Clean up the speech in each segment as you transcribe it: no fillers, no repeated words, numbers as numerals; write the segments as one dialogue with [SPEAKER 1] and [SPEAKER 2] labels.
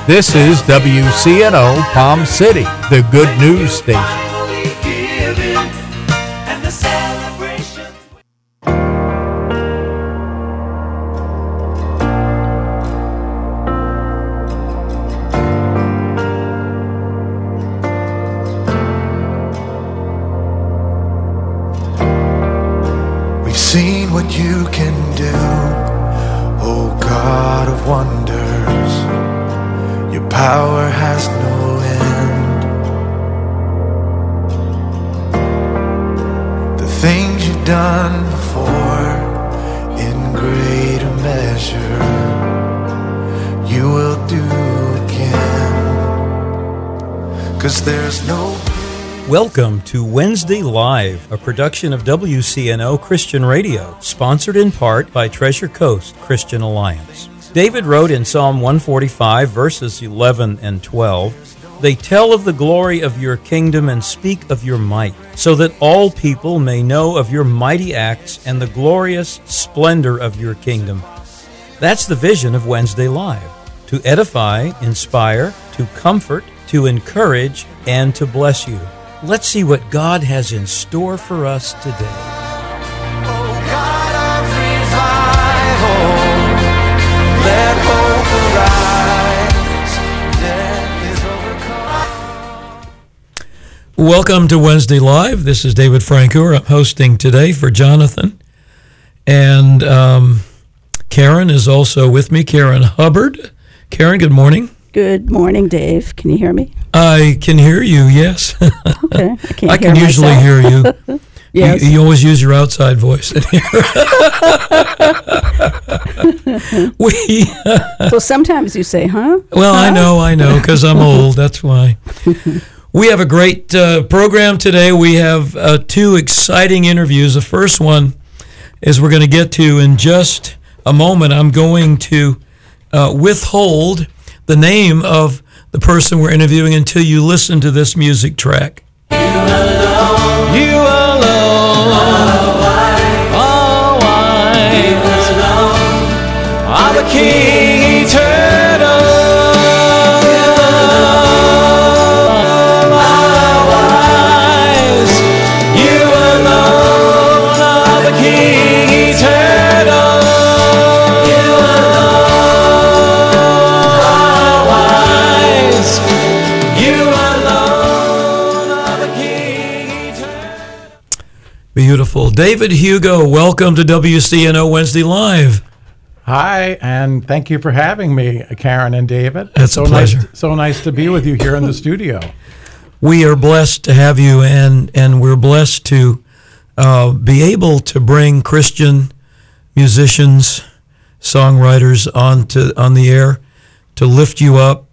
[SPEAKER 1] This is WCNO Palm City, the good news station.
[SPEAKER 2] We've seen what you can do, oh God of wonders. Your power has no end. The things you've done before, in greater measure, you will do again. 'Cause there's no...
[SPEAKER 3] Welcome to Wednesday Live, a production of WCNO Christian Radio, sponsored in part by Treasure Coast Christian Alliance. David wrote in Psalm 145, verses 11 and 12, "They tell of the glory of your kingdom and speak of your might, so that all people may know of your mighty acts and the glorious splendor of your kingdom." That's the vision of Wednesday Live, to edify, inspire, to comfort, to encourage, and to bless you. Let's see what God has in store for us today.
[SPEAKER 2] Oh God of revival, let hope arise, death is overcome.
[SPEAKER 3] Welcome to Wednesday Live. This is David Francoeur. I'm hosting today for Jonathan. And Karen is also with me, Karen Hubbard. Karen, good morning.
[SPEAKER 4] Good morning, Dave. Can you hear me?
[SPEAKER 3] I can hear you, yes.
[SPEAKER 4] Okay.
[SPEAKER 3] I can usually hear you.
[SPEAKER 4] Yes.
[SPEAKER 3] You always use your outside voice in here.
[SPEAKER 4] So sometimes you say, huh?
[SPEAKER 3] Well, I know, because I'm old. That's why. We have a great program today. We have two exciting interviews. The first one is we're going to get to in just a moment. I'm going to withhold the name of the person we're interviewing until you listen to this music track. You alone, all wise, are the King eternal. All wise, you alone are the King eternal. You alone are the King eternal. Beautiful. David Hugo, welcome to WCNO Wednesday Live.
[SPEAKER 5] Hi, and thank you for having me, Karen and David.
[SPEAKER 3] It's a pleasure.
[SPEAKER 5] So nice to be with you here in the studio.
[SPEAKER 3] We are blessed to have you, and we're blessed to be able to bring Christian musicians, songwriters on the air, to lift you up,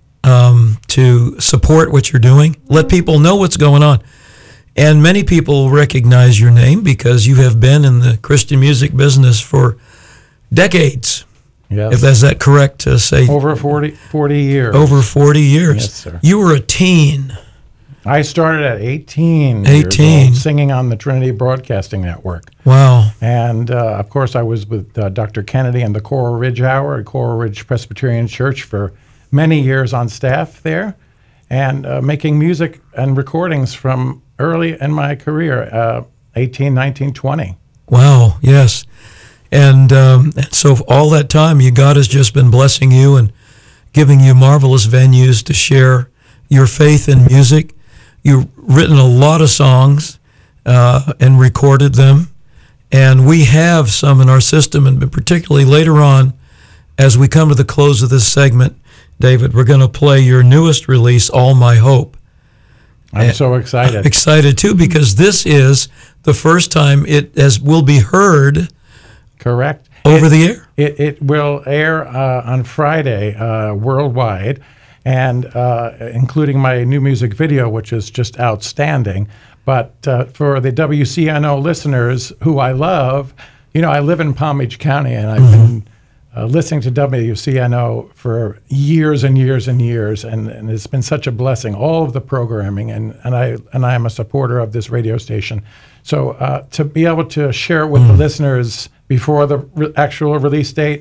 [SPEAKER 3] to support what you're doing, let people know what's going on. And many people recognize your name because you have been in the Christian music business for decades.
[SPEAKER 5] Yes.
[SPEAKER 3] If that's that correct to say?
[SPEAKER 5] Over 40 years.
[SPEAKER 3] Over 40 years.
[SPEAKER 5] Yes, sir.
[SPEAKER 3] You were a teen.
[SPEAKER 5] I started at 18
[SPEAKER 3] 18.
[SPEAKER 5] years old, singing on the Trinity Broadcasting Network.
[SPEAKER 3] Wow.
[SPEAKER 5] And, of course, I was with Dr. Kennedy and the Coral Ridge Hour at Coral Ridge Presbyterian Church for many years on staff there, and making music and recordings from early in my career, 18, 19, 20.
[SPEAKER 3] Wow, yes. And so all that time, God has just been blessing you and giving you marvelous venues to share your faith in music. You've written a lot of songs and recorded them. And we have some in our system, and particularly later on, as we come to the close of this segment, David, we're going to play your newest release, All My Hope.
[SPEAKER 5] I'm so excited.
[SPEAKER 3] I'm excited, too, because this is the first time it will be heard.
[SPEAKER 5] Correct.
[SPEAKER 3] Over the air?
[SPEAKER 5] It will air on Friday worldwide, and including my new music video, which is just outstanding. But for the WCNO listeners who I love, I live in Palm Beach County, and I've been listening to WCNO for years and years and years, and it's been such a blessing, all of the programming, and I am a supporter of this radio station. So to be able to share it with the listeners before the actual release date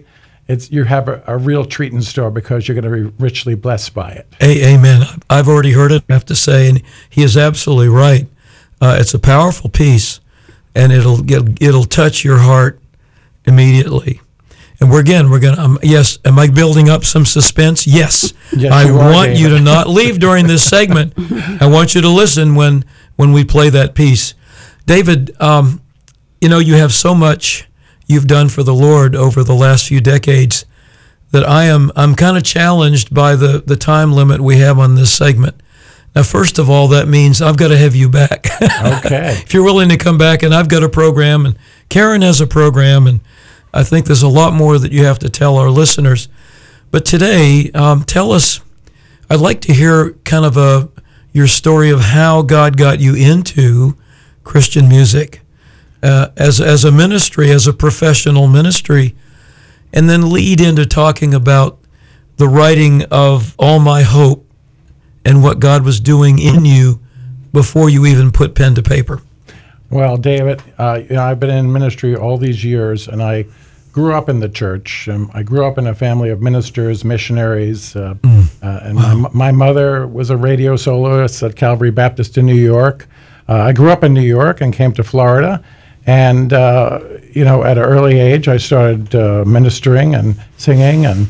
[SPEAKER 5] you have a real treat in store because you're going to be richly blessed by it.
[SPEAKER 3] Amen. I've already heard it, I have to say, and he is absolutely right. It's a powerful piece, and it'll touch your heart immediately. And we're going to, yes, am I building up some suspense? Yes.
[SPEAKER 5] Yes,
[SPEAKER 3] I
[SPEAKER 5] you are,
[SPEAKER 3] want you
[SPEAKER 5] David.
[SPEAKER 3] to not leave during this segment. I want you to listen when we play that piece. David, you have so much you've done for the Lord over the last few decades that I'm kind of challenged by the time limit we have on this segment. Now, first of all, that means I've got to have you back.
[SPEAKER 5] Okay.
[SPEAKER 3] If you're willing to come back, and I've got a program, and Karen has a program, and I think there's a lot more that you have to tell our listeners. But today, tell us, I'd like to hear kind of your story of how God got you into Christian music as a ministry, as a professional ministry, and then lead into talking about the writing of All My Hope and what God was doing in you before you even put pen to paper.
[SPEAKER 5] Well, David, I've been in ministry all these years, and I grew up in the church. I grew up in a family of ministers, missionaries, and my mother was a radio soloist at Calvary Baptist in New York. I grew up in New York and came to Florida, and at an early age, I started ministering and singing, and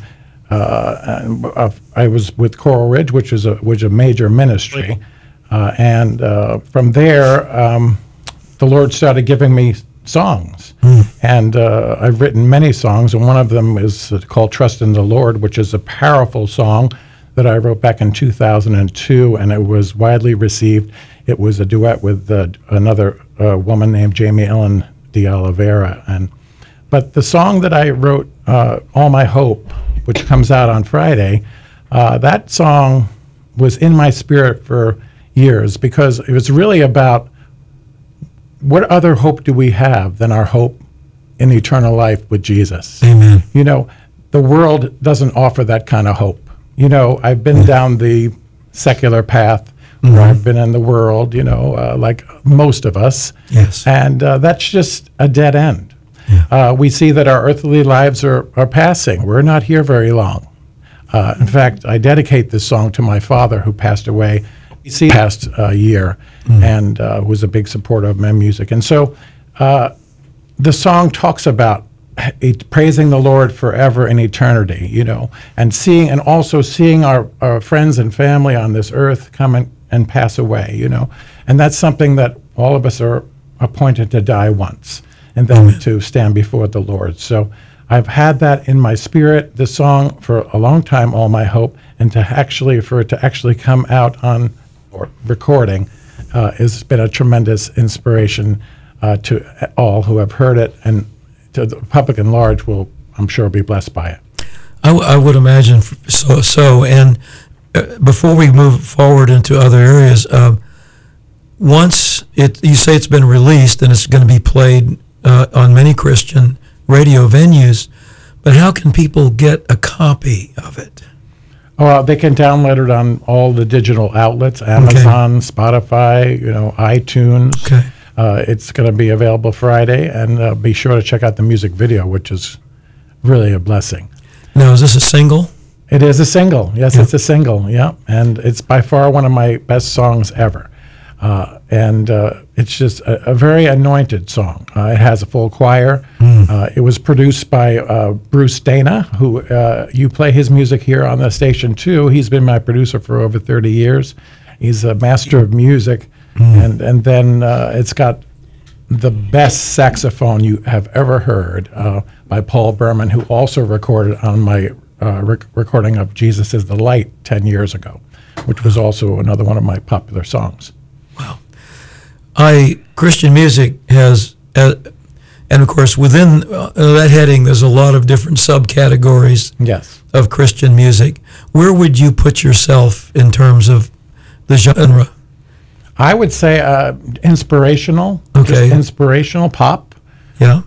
[SPEAKER 5] I was with Coral Ridge, which is a major ministry, and from there, the Lord started giving me songs, and I've written many songs, and one of them is called "Trust in the Lord," which is a powerful song that I wrote back in 2002, and it was widely received. It was a duet with another woman named Jamie Ellen de Oliveira, but the song that I wrote, "All My Hope," which comes out on Friday, that song was in my spirit for years because it was really about what other hope do we have than our hope in eternal life with Jesus?
[SPEAKER 3] Amen.
[SPEAKER 5] The world doesn't offer that kind of hope. I've been down the secular path where I've been in the world, like most of us.
[SPEAKER 3] Yes.
[SPEAKER 5] And that's just a dead end.
[SPEAKER 3] Yeah.
[SPEAKER 5] We see that our earthly lives are passing. We're not here very long. In fact, I dedicate this song to my father who passed away past year and was a big supporter of my music. And so the song talks about praising the Lord forever in eternity, and also seeing our friends and family on this earth come and pass away, And that's something that all of us are appointed to die once and then to stand before the Lord. So I've had that in my spirit, the song, for a long time, All My Hope, and for it to actually come out on recording has been a tremendous inspiration to all who have heard it, and to the public at large will, I'm sure, be blessed by it.
[SPEAKER 3] I would imagine so. And before we move forward into other areas, once you say it's been released and it's going to be played on many Christian radio venues, but how can people get a copy of it?
[SPEAKER 5] Well, they can download it on all the digital outlets, Amazon, Spotify, iTunes.
[SPEAKER 3] Okay.
[SPEAKER 5] It's going to be available Friday, and be sure to check out the music video, which is really a blessing.
[SPEAKER 3] Now, is this a single?
[SPEAKER 5] It is a single. Yes,
[SPEAKER 3] Yeah.
[SPEAKER 5] it's a single, yeah. And it's by far one of my best songs ever. It's just a very anointed song. It has a full choir. It was produced by Bruce Dana, who you play his music here on the station too. He's been my producer for over 30 years. He's a master of music. And then it's got the best saxophone you have ever heard by Paul Berman, who also recorded on my recording of Jesus is the Light 10 years ago, which was also another one of my popular songs.
[SPEAKER 3] Wow. Christian music has, and of course within that heading there's a lot of different subcategories
[SPEAKER 5] Yes.
[SPEAKER 3] of Christian music. Where would you put yourself in terms of the genre?
[SPEAKER 5] I would say inspirational,
[SPEAKER 3] Okay.
[SPEAKER 5] just inspirational pop.
[SPEAKER 3] Yeah.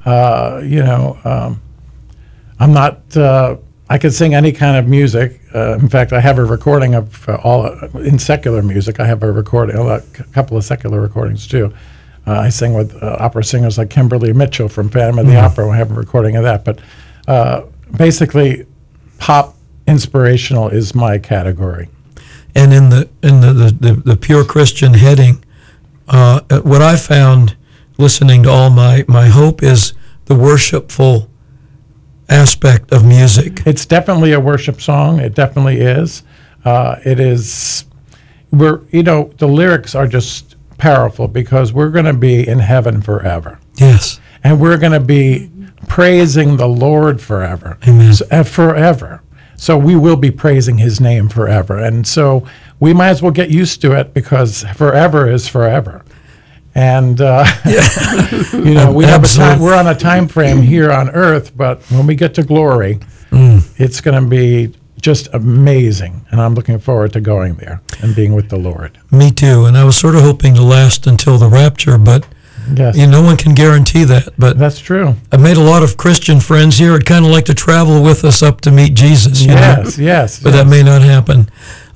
[SPEAKER 5] I'm not, I could sing any kind of music. In fact, I have a recording of in secular music. I have a couple of secular recordings too. I sing with opera singers like Kimberly Mitchell from Phantom of the Opera. I have a recording of that. But basically pop inspirational is my category.
[SPEAKER 3] And in the pure Christian heading, what I found listening to all my hope is the worshipful aspect of music.
[SPEAKER 5] It's definitely a worship song. It definitely is. It is. The lyrics are just powerful because we're going to be in heaven forever.
[SPEAKER 3] Yes.
[SPEAKER 5] And we're going to be praising the Lord forever.
[SPEAKER 3] Amen.
[SPEAKER 5] Forever. So we will be praising his name forever. And so we might as well get used to it because forever is forever. And, we have a time, we're on a time frame here on earth, but when we get to glory, it's going to be just amazing. And I'm looking forward to going there and being with the Lord.
[SPEAKER 3] Me too. And I was sort of hoping to last until the rapture, but
[SPEAKER 5] yes,
[SPEAKER 3] no one can guarantee that. But
[SPEAKER 5] that's true.
[SPEAKER 3] I've made a lot of Christian friends here. I'd kind of like to travel with us up to meet Jesus.
[SPEAKER 5] Yes.
[SPEAKER 3] But that may not happen.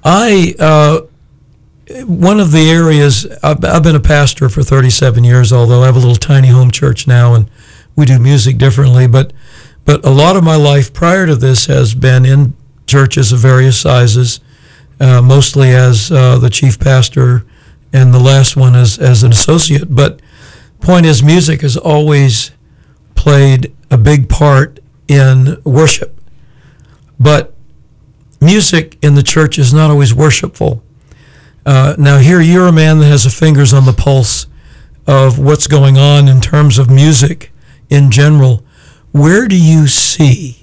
[SPEAKER 3] One of the areas, I've been a pastor for 37 years, although I have a little tiny home church now, and we do music differently. But a lot of my life prior to this has been in churches of various sizes, mostly as the chief pastor, and the last one as an associate. But point is, music has always played a big part in worship. But music in the church is not always worshipful. Now here you're a man that has the fingers on the pulse of what's going on in terms of music in general. Where do you see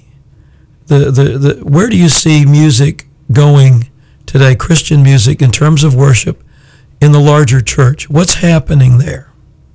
[SPEAKER 3] where do you see music going today, Christian music, in terms of worship in the larger church? What's happening there?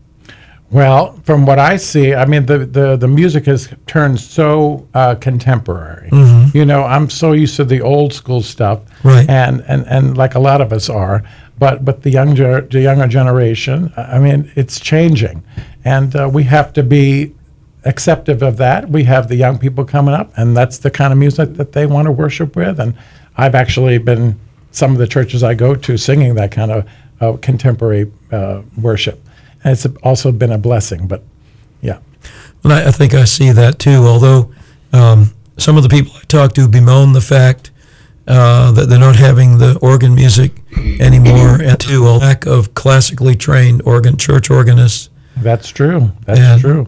[SPEAKER 5] Well, from what I see, I mean, the music has turned so contemporary. I'm so used to the old school stuff,
[SPEAKER 3] right?
[SPEAKER 5] And like a lot of us are, but the younger generation, I mean, it's changing, and we have to be acceptive of that. We have the young people coming up, and that's the kind of music that they want to worship with. And I've actually been some of the churches I go to singing that kind of contemporary worship. And it's also been a blessing, but yeah.
[SPEAKER 3] And I think I see that too, although some of the people I talk to bemoan the fact that they're not having the organ music anymore, and too, a lack of classically trained church organists.
[SPEAKER 5] That's true. That's true.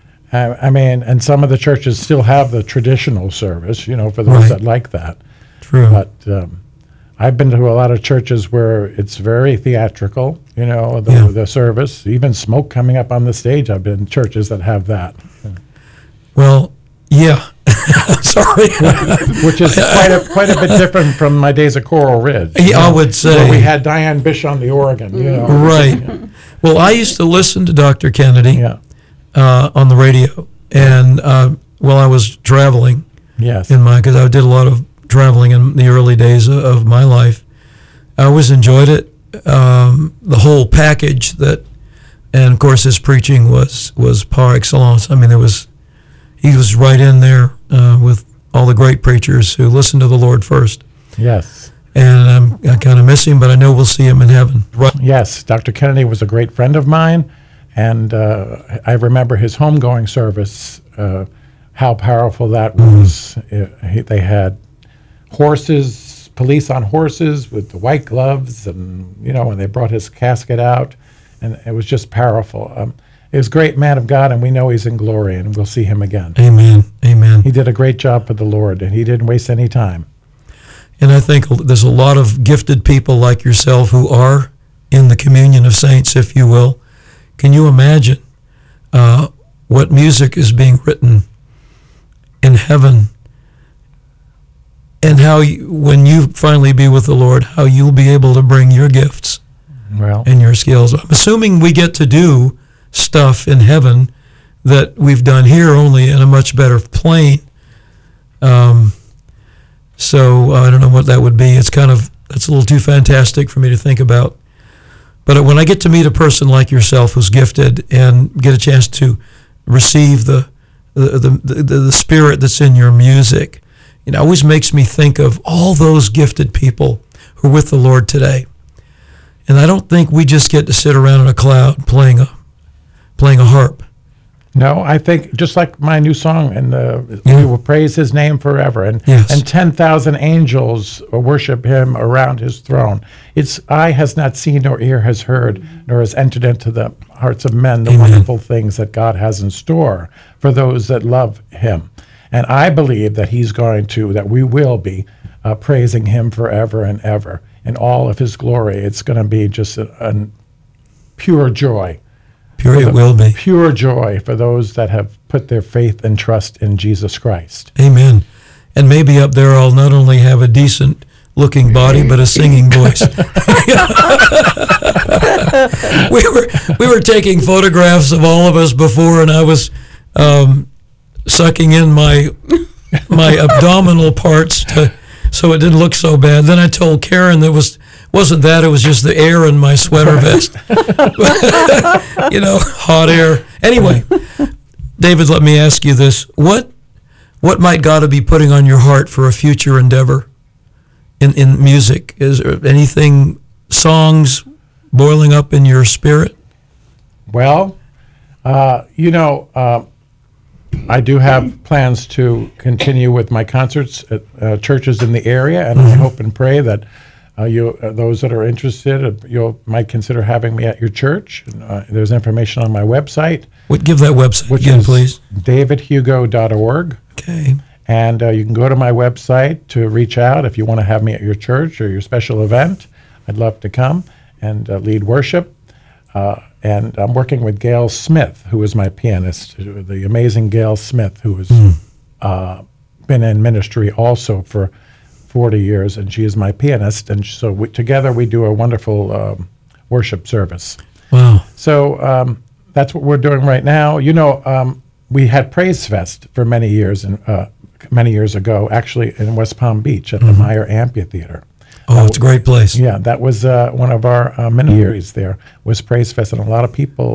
[SPEAKER 5] I mean, and some of the churches still have the traditional service, for those that like that.
[SPEAKER 3] True.
[SPEAKER 5] But I've been to a lot of churches where it's very theatrical, the service, even smoke coming up on the stage. I've been in churches that have that.
[SPEAKER 3] Well, yeah. Sorry.
[SPEAKER 5] Which is quite a bit different from my days at Coral Ridge.
[SPEAKER 3] I would say.
[SPEAKER 5] Where we had Diane Bish on the organ,
[SPEAKER 3] Right. Well, I used to listen to Dr. Kennedy on the radio, and while I was traveling, because I did a lot of traveling in the early days of my life. I always enjoyed it, the whole package and of course his preaching was par excellence. I mean, he was right in there with all the great preachers who listened to the Lord first.
[SPEAKER 5] Yes.
[SPEAKER 3] And I kind of miss him, but I know we'll see him in heaven. Right.
[SPEAKER 5] Yes, Dr. Kennedy was a great friend of mine, and I remember his homegoing service, how powerful that was. They had horses, police on horses with the white gloves, and when they brought his casket out, and it was just powerful. It was a great man of God, and we know he's in glory, and we'll see him again.
[SPEAKER 3] Amen. Amen.
[SPEAKER 5] He did a great job for the Lord, and he didn't waste any time.
[SPEAKER 3] And I think there's a lot of gifted people like yourself who are in the communion of saints, if you will. Can you imagine what music is being written in heaven, and how when you finally be with the Lord, how you'll be able to bring your gifts and your skills? I'm assuming we get to do stuff in heaven that we've done here, only in a much better plane. So I don't know what that would be. It's a little too fantastic for me to think about. But when I get to meet a person like yourself who's gifted and get a chance to receive the spirit that's in your music, it always makes me think of all those gifted people who are with the Lord today. And I don't think we just get to sit around in a cloud playing a harp.
[SPEAKER 5] No, I think just like my new song, and we will praise His name forever, and
[SPEAKER 3] Yes.
[SPEAKER 5] and 10,000 angels worship Him around His throne. It's eye has not seen nor ear has heard, nor has entered into the hearts of men the wonderful things that God has in store for those that love Him. And I believe that that we will be praising Him forever and ever in all of His glory. It's going to be just a pure joy.
[SPEAKER 3] Pure it will be.
[SPEAKER 5] Pure joy for those that have put their faith and trust in Jesus Christ.
[SPEAKER 3] Amen. And maybe up there I'll not only have a decent looking body, but a singing voice. we were taking photographs of all of us before, and I was sucking in my abdominal parts so it didn't look so bad. Then I told Karen that wasn't that, it was just the air in my sweater vest. Hot air. Anyway, David, let me ask you this. What might God be putting on your heart for a future endeavor in music? Is there anything, songs boiling up in your spirit?
[SPEAKER 5] Well, I do have plans to continue with my concerts at churches in the area, and I hope and pray that those that are interested, you might consider having me at your church. There's information on my website.
[SPEAKER 3] Give that website
[SPEAKER 5] which
[SPEAKER 3] again,
[SPEAKER 5] is
[SPEAKER 3] please.
[SPEAKER 5] davidhugo.org.
[SPEAKER 3] Okay.
[SPEAKER 5] And you can go to my website to reach out if you want to have me at your church or your special event. I'd love to come and lead worship. And I'm working with Gail Smith, who is my pianist, the amazing Gail Smith, who has been in ministry also for 40 years, and she is my pianist. And so together we do a wonderful worship service.
[SPEAKER 3] Wow.
[SPEAKER 5] So that's what we're doing right now. We had Praise Fest for many years ago, actually in West Palm Beach at the Meyer Amphitheater.
[SPEAKER 3] Oh, it's a great place.
[SPEAKER 5] Yeah, that was one of our many years there was Praise Fest, and a lot of people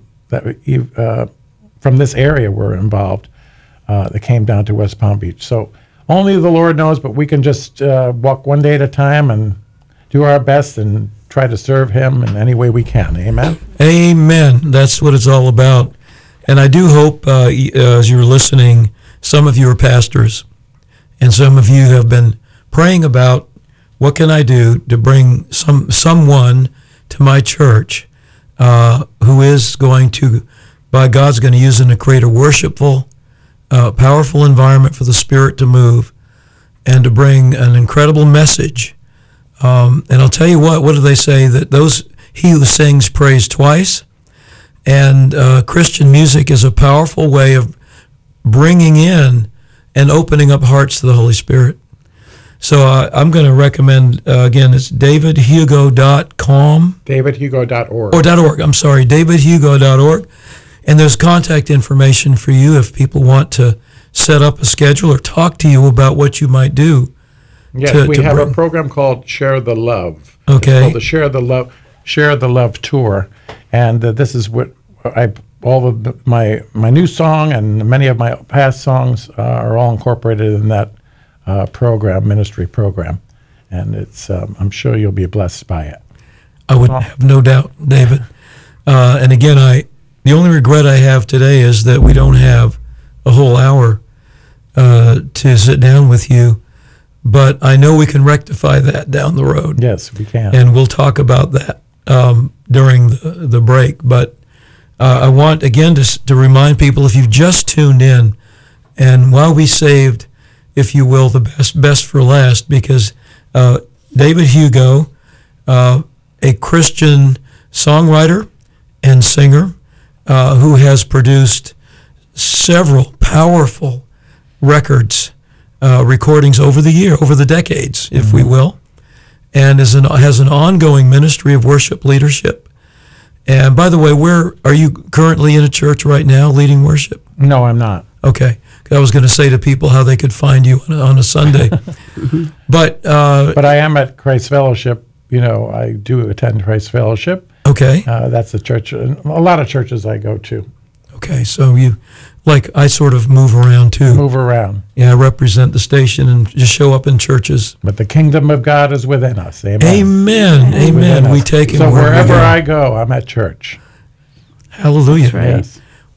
[SPEAKER 5] from this area were involved that came down to West Palm Beach. So only the Lord knows, but we can just walk one day at a time and do our best and try to serve Him in any way we can. Amen?
[SPEAKER 3] Amen. That's what it's all about. And I do hope, as you're listening, some of you are pastors, and some of you have been praying about, what can I do to bring someone to my church who is going to, by God's going to use them to create a worshipful, powerful environment for the Spirit to move and to bring an incredible message. And I'll tell you what do they say? That he who sings prays twice. And Christian music is a powerful way of bringing in and opening up hearts to the Holy Spirit. So I'm going to recommend, again, it's davidhugo.com.
[SPEAKER 5] davidhugo.org.
[SPEAKER 3] Or .org, I'm sorry, davidhugo.org. And there's contact information for you if people want to set up a schedule or talk to you about what you might do.
[SPEAKER 5] Yes, we have a program called Share the Love.
[SPEAKER 3] Okay.
[SPEAKER 5] It's called the Share the Love Tour. And this is what all of my new song and many of my past songs are all incorporated in that ministry program, and it's I'm sure you'll be blessed by it.
[SPEAKER 3] I would have no doubt, David. And again, the only regret I have today is that we don't have a whole hour to sit down with you, but I know we can rectify that down the road.
[SPEAKER 5] Yes, we can.
[SPEAKER 3] And we'll talk about that during the break. But I want, again, to remind people, if you've just tuned in, and while we saved, if you will, the best for last, because David Hugo, a Christian songwriter and singer who has produced several powerful records, recordings over the decades, if we will, and has an ongoing ministry of worship leadership. And by the way, where are you currently in a church right now leading worship?
[SPEAKER 5] No, I'm not.
[SPEAKER 3] Okay. I was going to say to people how they could find you on a Sunday. But
[SPEAKER 5] I am at Christ Fellowship. I do attend Christ Fellowship.
[SPEAKER 3] Okay.
[SPEAKER 5] That's the church. A lot of churches I go to.
[SPEAKER 3] Okay. So I sort of move around too.
[SPEAKER 5] Move around.
[SPEAKER 3] Yeah, I represent the station and just show up in churches.
[SPEAKER 5] But the kingdom of God is within us. Amen.
[SPEAKER 3] Amen. Amen. We take Him
[SPEAKER 5] so
[SPEAKER 3] wherever
[SPEAKER 5] I go, I'm at church.
[SPEAKER 3] Hallelujah.
[SPEAKER 4] That's right.
[SPEAKER 5] Yes.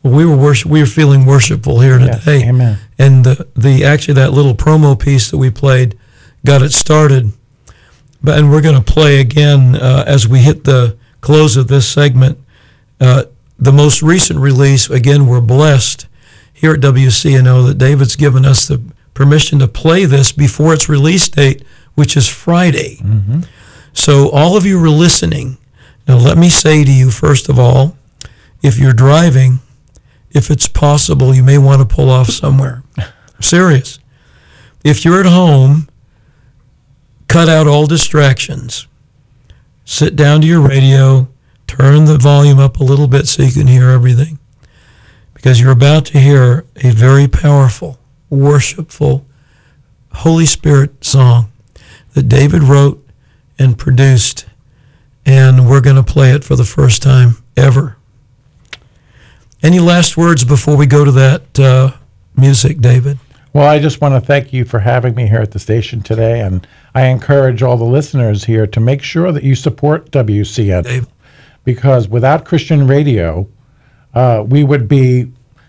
[SPEAKER 3] We were feeling worshipful here
[SPEAKER 5] Yes,
[SPEAKER 3] today.
[SPEAKER 5] amen.
[SPEAKER 3] And actually that little promo piece that we played got it started. And we're going to play again as we hit the close of this segment. The most recent release, again, we're blessed here at WCNO that David's given us the permission to play this before its release date, which is Friday.
[SPEAKER 5] Mm-hmm.
[SPEAKER 3] So all of you are listening. Now let me say to you, first of all, if you're driving, if it's possible, you may want to pull off somewhere. I'm serious. If you're at home, cut out all distractions. Sit down to your radio, turn the volume up a little bit so you can hear everything. Because you're about to hear a very powerful, worshipful, Holy Spirit song that David wrote and produced, and we're going to play it for the first time ever. Any last words before we go to that music, David?
[SPEAKER 5] Well, I just want to thank you for having me here at the station today, and I encourage all the listeners here to make sure that you support WCN,
[SPEAKER 3] Dave.
[SPEAKER 5] because without Christian radio, we would be,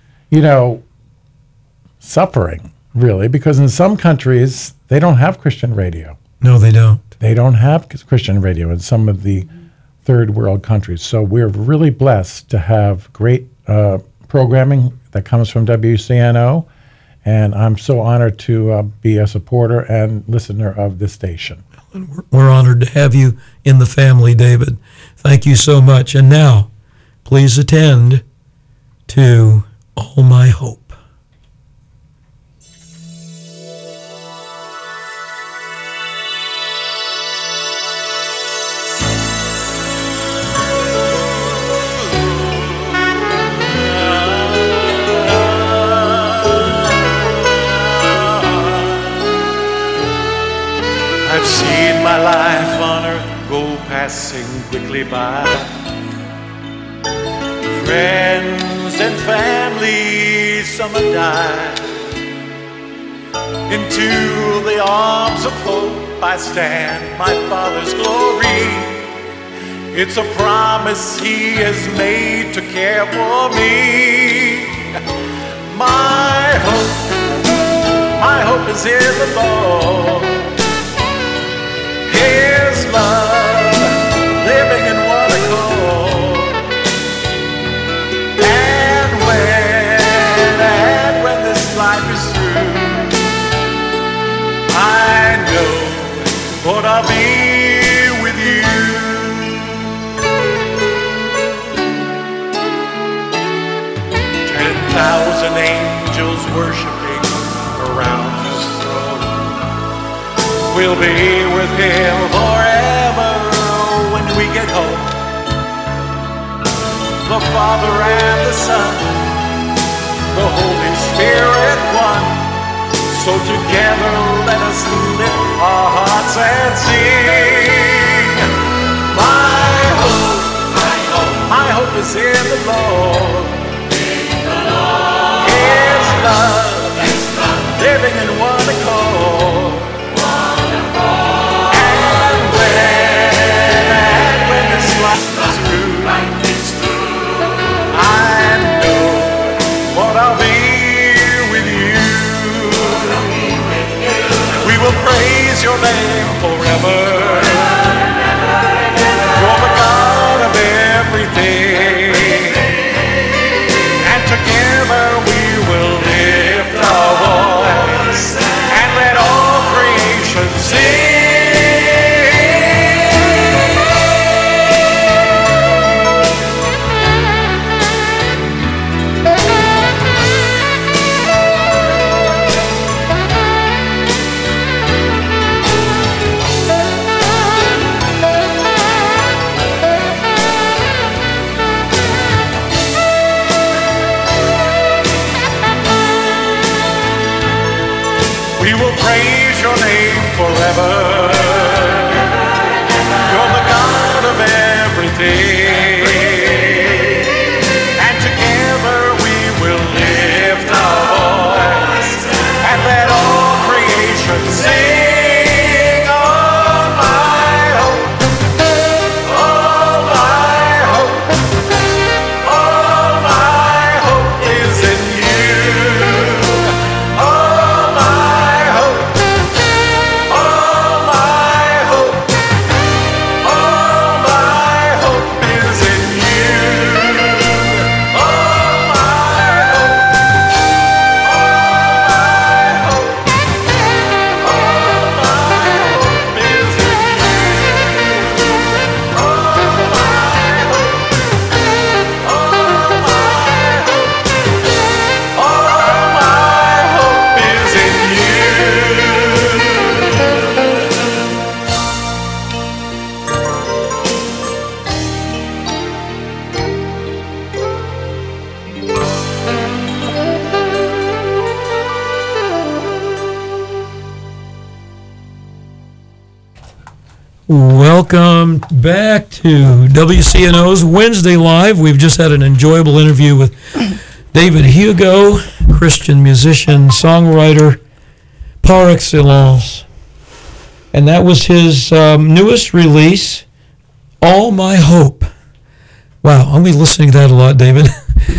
[SPEAKER 5] suffering, really, because in some countries, they don't have Christian radio.
[SPEAKER 3] No, they don't.
[SPEAKER 5] They don't have Christian radio in some of the third world countries. So we're really blessed to have great programming that comes from WCNO, and I'm so honored to be a supporter and listener of this station.
[SPEAKER 3] We're honored to have you in the family, David. Thank you so much. And now, please attend to All My Hope.
[SPEAKER 2] I've seen my life on earth go passing quickly by. Friends and family, some have died. Into the arms of hope I stand, my Father's glory. It's a promise He has made to care for me. My hope is in the Lord. His love, living in one accord. And when this life is through, I know, Lord, I'll be with you. 10,000 angels worshiping around His throne. We'll be with Him forever when we get home. The Father and the Son, the Holy Spirit one. So together let us lift our hearts and sing. My hope is in the Lord. His love, living in one accord. I'll be with you. We will praise your name forever. You're the God of everything. And together we will lift our voice and let all creation sing. We will praise your name forever. You're the God of everything. And together we will lift our voice and let all creation sing. Oh, my hope. Oh, my hope. Oh, my hope
[SPEAKER 3] Welcome back to WCNO's Wednesday Live. We've just had an enjoyable interview with David Hugo, Christian musician, songwriter par excellence. And that was his newest release, All My Hope. Wow, I'm going to be listening to that a lot, David.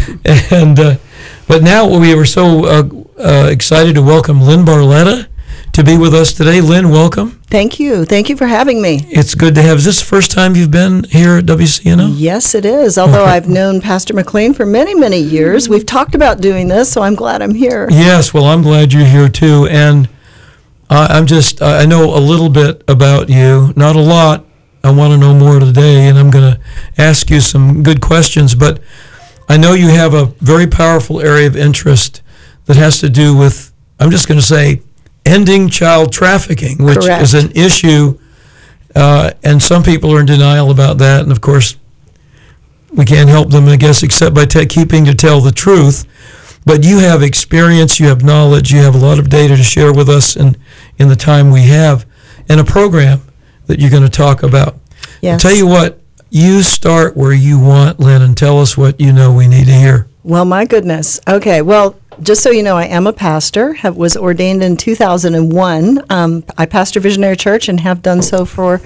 [SPEAKER 3] But now we were so excited to welcome Lynn Barletta to be with us today. Lynn, welcome.
[SPEAKER 6] Thank you. Thank you for having me.
[SPEAKER 3] It's good to have. Is this the first time you've been here at WCNO?
[SPEAKER 6] Yes, it is. Although
[SPEAKER 3] Okay.
[SPEAKER 6] I've known Pastor McLean for many, many years. We've talked about doing this, so I'm glad I'm here.
[SPEAKER 3] Yes, well, I'm glad you're here too. And I know a little bit about you, not a lot. I want to know more today, and I'm going to ask you some good questions. But I know you have a very powerful area of interest that has to do with, I'm just going to say, ending child trafficking, which
[SPEAKER 6] Correct.
[SPEAKER 3] is an issue, and some people are in denial about that. And of course, we can't help them, I guess, except by keeping to tell the truth. But you have experience, you have knowledge, you have a lot of data to share with us in the time we have, and a program that you're going to talk about.
[SPEAKER 6] Yes.
[SPEAKER 3] I'll tell you what, you start where you want, Lynn, and tell us what you know we need to hear.
[SPEAKER 6] Well, my goodness. Okay, well, just so you know, I am a pastor, was ordained in 2001. I pastor Visionary Church and have done so for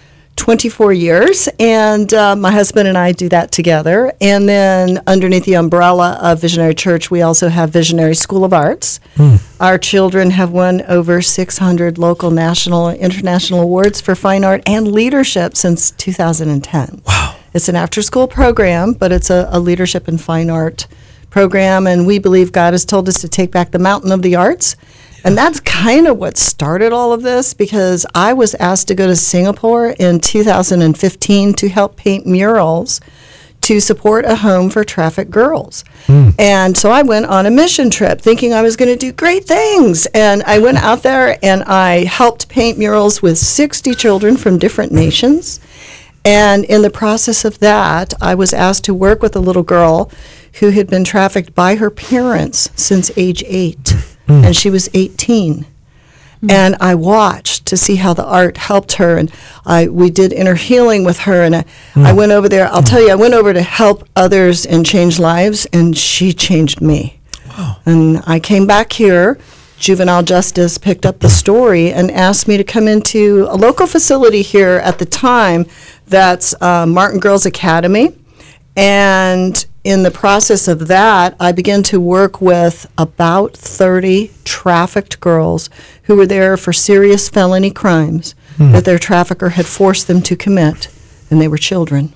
[SPEAKER 6] 24 years, and my husband and I do that together. And then underneath the umbrella of Visionary Church, we also have Visionary School of Arts. Our children have won over 600 local, national, and international awards for fine art and leadership since 2010.
[SPEAKER 3] Wow.
[SPEAKER 6] It's an after-school program, but it's a leadership and fine art program, and we believe God has told us to take back the mountain of the arts. And that's kind of what started all of this, because I was asked to go to Singapore in 2015 to help paint murals to support a home for trafficked girls. And so I went on a mission trip thinking I was going to do great things. And I went out there and I helped paint murals with 60 children from different nations. And in the process of that, I was asked to work with a little girl who had been trafficked by her parents since age 8. And she was 18. And I watched to see how the art helped her, and we did inner healing with her, and I went over there. I'll tell you, I went over to help others and change lives, and she changed me.
[SPEAKER 3] Wow.
[SPEAKER 6] And I came back here. Juvenile Justice picked up the story and asked me to come into a local facility here at the time that's Martin Girls Academy. And in the process of that, I began to work with about 30 trafficked girls who were there for serious felony crimes that their trafficker had forced them to commit, and they were children.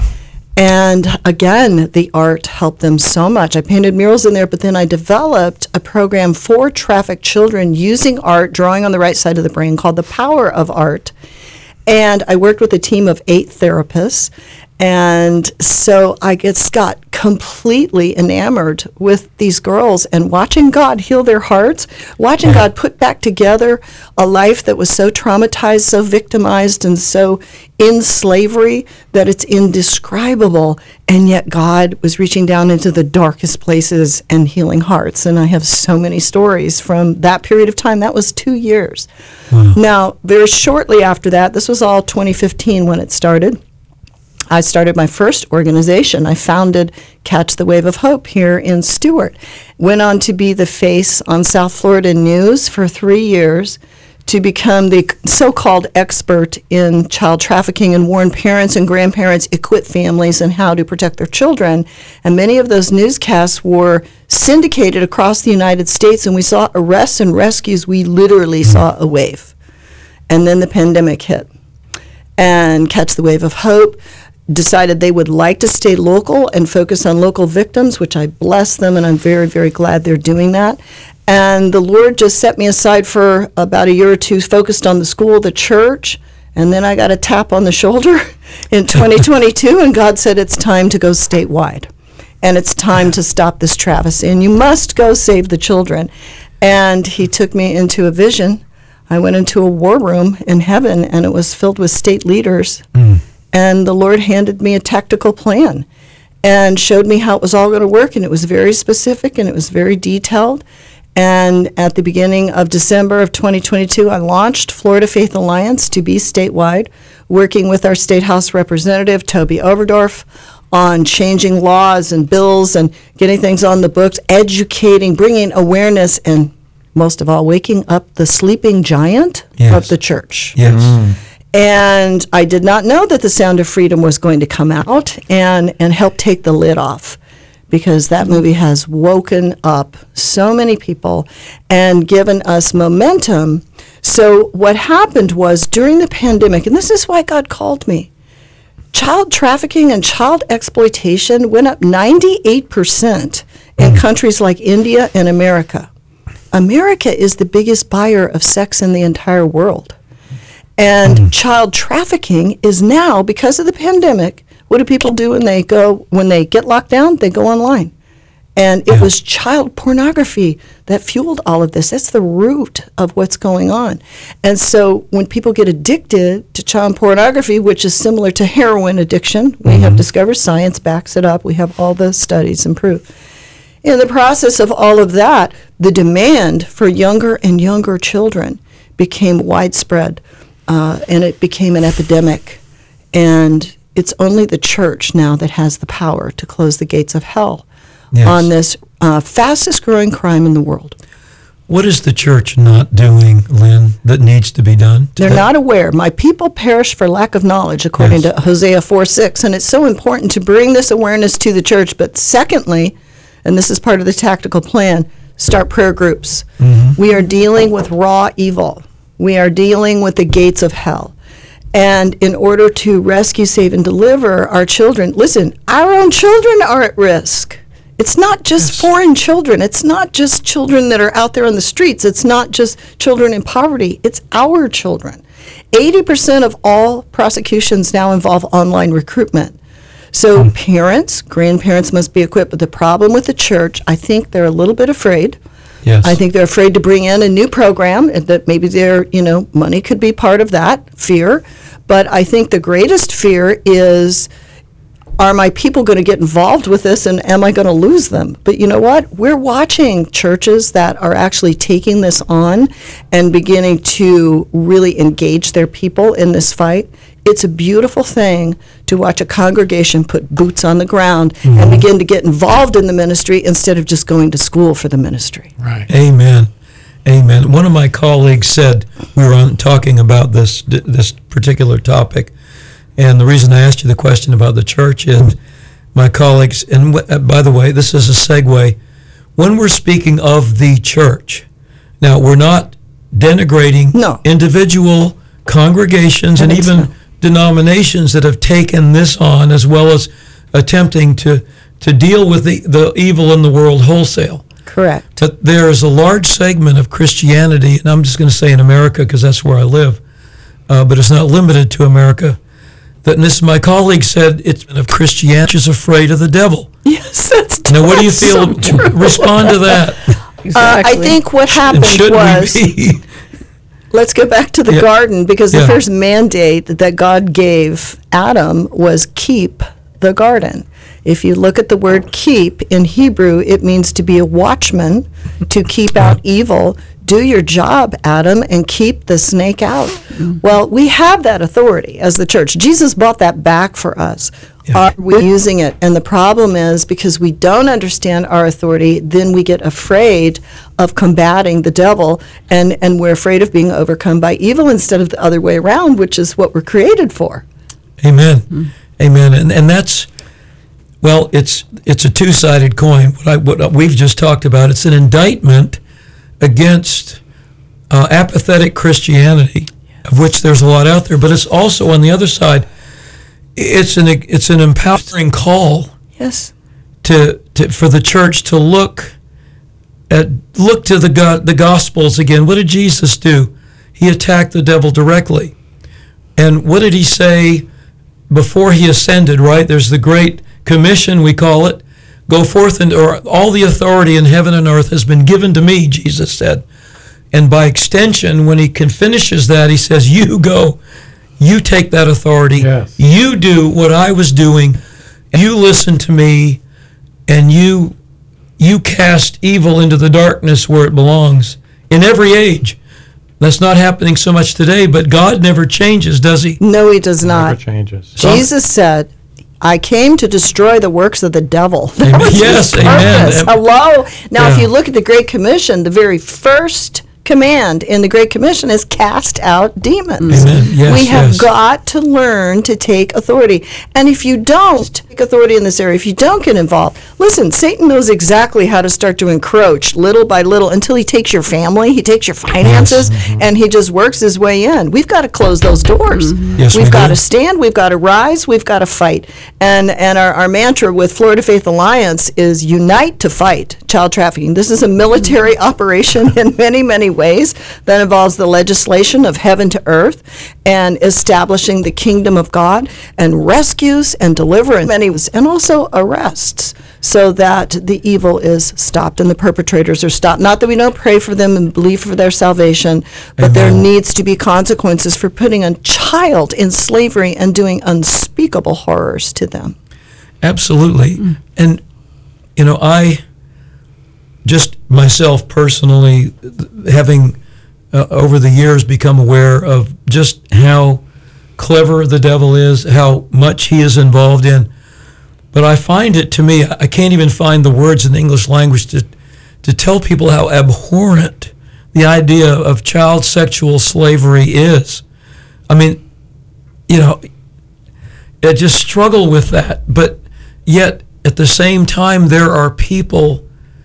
[SPEAKER 6] And again, the art helped them so much. I painted murals in there, but then I developed a program for trafficked children using art, drawing on the right side of the brain, called The Power of Art. And I worked with a team of 8 therapists. And so I got completely enamored with these girls and watching God heal their hearts, watching God put back together a life that was so traumatized, so victimized, and so in slavery that it's indescribable. And yet God was reaching down into the darkest places and healing hearts. And I have so many stories from that period of time. That was 2 years. Now, very shortly after that, this was all 2015 when it started, I started my first organization. I founded Catch the Wave of Hope here in Stuart. Went on to be the face on South Florida News for 3 years to become the so-called expert in child trafficking and warn parents and grandparents, equip families, and how to protect their children. And many of those newscasts were syndicated across the United States, and we saw arrests and rescues. We literally saw a wave. And then the pandemic hit. And Catch the Wave of Hope decided they would like to stay local and focus on local victims, which I bless them, and I'm very, very glad they're doing that. And the Lord just set me aside for about a year or two, focused on the school, the church, and then I got a tap on the shoulder in 2022, and God said it's time to go statewide, and it's time to stop this travesty, and you must go save the children. And He took me into a vision. I went into a war room in heaven, and it was filled with state leaders. And the Lord handed me a tactical plan and showed me how it was all going to work. And it was very specific and it was very detailed. And at the beginning of December of 2022, I launched Florida Faith Alliance to be statewide, working with our State House Representative, Toby Overdorf, on changing laws and bills and getting things on the books, educating, bringing awareness, and most of all, waking up the sleeping giant of the church.
[SPEAKER 3] Yes.
[SPEAKER 6] And I did not know that The Sound of Freedom was going to come out and help take the lid off, because that movie has woken up so many people and given us momentum. So what happened was during the pandemic, and this is why God called me, child trafficking and child exploitation went up 98% in countries like India and America. America is the biggest buyer of sex in the entire world. And child trafficking is now, because of the pandemic, what do people do when they get locked down? They go online. And it was child pornography that fueled all of this. That's the root of what's going on. And so when people get addicted to child pornography, which is similar to heroin addiction, we have discovered, science backs it up. We have all the studies and proof. In the process of all of that, the demand for younger and younger children became widespread, and it became an epidemic. And it's only the church now that has the power to close the gates of hell on this fastest growing crime in the world.
[SPEAKER 3] What is the church not doing, Lynn, that needs to be done?
[SPEAKER 6] They're not aware. My people perish for lack of knowledge, according to Hosea 4:6. And it's so important to bring this awareness to the church. But secondly, and this is part of the tactical plan, start prayer groups. We are dealing with raw evil. We are dealing with the gates of hell. And in order to rescue, save, and deliver our children, listen, our own children are at risk. It's not just foreign children. It's not just children that are out there on the streets. It's not just children in poverty. It's our children. 80% of all prosecutions now involve online recruitment. So parents, grandparents must be equipped. But the problem with the church, I think they're a little bit afraid.
[SPEAKER 3] Yes.
[SPEAKER 6] I think they're afraid to bring in a new program, and that maybe their, money could be part of that fear. But I think the greatest fear is, are my people going to get involved with this, and am I going to lose them? But you know what? We're watching churches that are actually taking this on and beginning to really engage their people in this fight. It's a beautiful thing to watch a congregation put boots on the ground and begin to get involved in the ministry instead of just going to school for the ministry.
[SPEAKER 5] Right.
[SPEAKER 3] Amen. Amen. One of my colleagues said, we were on talking about this particular topic, and the reason I asked you the question about the church is my colleagues, and by the way, this is a segue, when we're speaking of the church, now we're not denigrating individual congregations and even denominations that have taken this on, as well as attempting to deal with the evil in the world wholesale.
[SPEAKER 6] Correct.
[SPEAKER 3] That there is a large segment of Christianity, and I'm just going to say in America because that's where I live, but it's not limited to America, that, and this my colleague said, it's of Christianity is afraid of the devil.
[SPEAKER 6] Yes, that's
[SPEAKER 3] Now, what do you
[SPEAKER 6] so
[SPEAKER 3] feel?
[SPEAKER 6] true.
[SPEAKER 3] Respond to that.
[SPEAKER 6] I think what happened
[SPEAKER 3] And should
[SPEAKER 6] was,
[SPEAKER 3] we be?
[SPEAKER 6] let's go back to the garden, because the first mandate that God gave Adam was keep the garden. If you look at the word keep in Hebrew, it means to be a watchman, to keep out evil. Do your job, Adam, and keep the snake out. Well, we have that authority as the church. Jesus bought that back for us. Are we using it? And the problem is, because we don't understand our authority, then we get afraid of combating the devil, and we're afraid of being overcome by evil instead of the other way around, which is what we're created for.
[SPEAKER 3] Amen. Amen. And that's, well, it's a two-sided coin. What we've just talked about, it's an indictment against apathetic Christianity, of which there's a lot out there, but it's also on the other side, it's an empowering call.
[SPEAKER 6] Yes.
[SPEAKER 3] To for the church to look to the Gospels again. What did Jesus do? He attacked the devil directly. And what did he say before he ascended, right? There's the Great Commission, we call it. Go forth, or all the authority in heaven and earth has been given to me, Jesus said. And by extension, when he finishes that, he says, you go, you take that authority, you do what I was doing, you listen to me, and you you cast evil into the darkness where it belongs in every age. That's not happening so much today, but God never changes, does he?
[SPEAKER 6] No, he does
[SPEAKER 5] Never
[SPEAKER 6] not.
[SPEAKER 5] changes.
[SPEAKER 6] Jesus said, I came to destroy the works of the devil. That
[SPEAKER 3] Amen.
[SPEAKER 6] was his
[SPEAKER 3] Yes,
[SPEAKER 6] purpose.
[SPEAKER 3] amen.
[SPEAKER 6] Hello. Now, if
[SPEAKER 3] Yeah.
[SPEAKER 6] you look at the Great Commission, the very first command in the Great Commission is cast out demons.
[SPEAKER 3] Amen. Yes,
[SPEAKER 6] We have
[SPEAKER 3] yes.
[SPEAKER 6] got to learn to take authority. And if you don't take authority in this area, if you don't get involved, listen, Satan knows exactly how to start to encroach little by little until he takes your family, he takes your finances, and he just works his way in. We've got to close those doors.
[SPEAKER 3] Yes, we
[SPEAKER 6] We've got
[SPEAKER 3] do.
[SPEAKER 6] to stand, we've got to rise, we've got to fight. And our mantra with Florida Faith Alliance is unite to fight child trafficking. This is a military operation in many, many ways that involves the legislation of heaven to earth and establishing the kingdom of God and rescues and deliverance and also arrests so that the evil is stopped and the perpetrators are stopped. Not that we don't pray for them and believe for their salvation, but there
[SPEAKER 3] Amen.
[SPEAKER 6] needs to be consequences for putting a child in slavery and doing unspeakable horrors to them.
[SPEAKER 3] Absolutely. And, you know, I just myself personally, having over the years become aware of just how clever the devil is, how much he is involved in. But I find it, to me, I can't even find the words in the English language to tell people how abhorrent the idea of child sexual slavery is. I mean, you know, I just struggle with that. But yet, at the same time, there are people